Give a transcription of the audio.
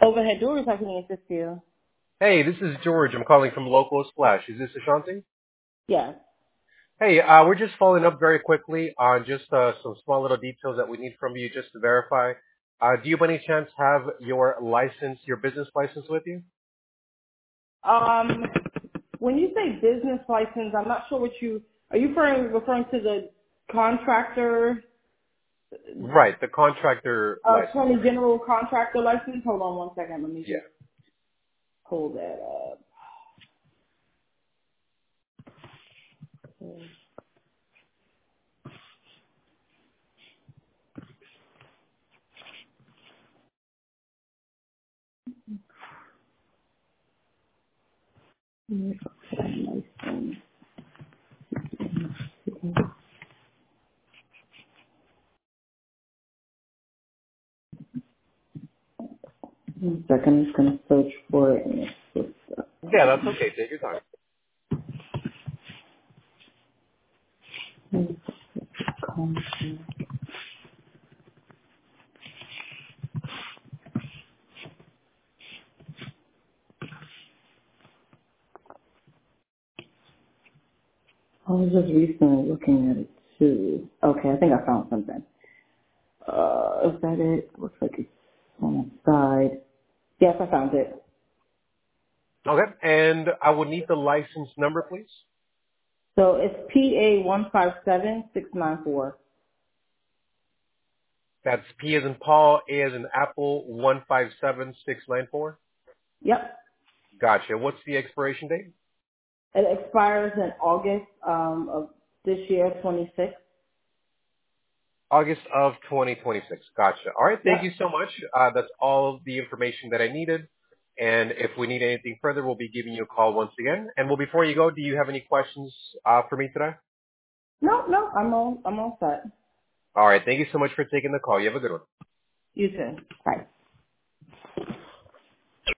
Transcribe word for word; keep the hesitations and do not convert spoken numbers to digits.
Overhead doors, I can assist you. Hey, this is George. I'm calling from Local Splash. Is this Ashanti? Yes. Hey, uh, we're just following up very quickly on just uh, some small little details that we need from you just to verify. Uh, do you by any chance have your license, your business license with you? Um, when you say business license, I'm not sure what you are you referring referring to the contractor, Right, the contractor uh, license, Attorney right? General contractor license. Hold on one second. Let me Yeah. just pull that up. License. One second. I'm just gonna search for it. in the system. Yeah, that's okay. Take your time. I was just recently looking at it too. Okay, I think I found something. Uh, is that it? Looks like it's on the side. Yes, I found it. Okay, and I would need the license number, please. So it's P A one five seven six nine four. That's P as in Paul, A as in Apple, one five seven six nine four. Yep. Gotcha. What's the expiration date? It expires in August um, of this year, twenty-six. August of twenty twenty-six. Gotcha. All right. Thank you Yep. so much. Uh, that's all of the information that I needed. And if we need anything further, we'll be giving you a call once again. And well, before you go, do you have any questions uh, for me today? No, no, I'm all I'm all set. All right. Thank you so much for taking the call. You have a good one. You too. Bye.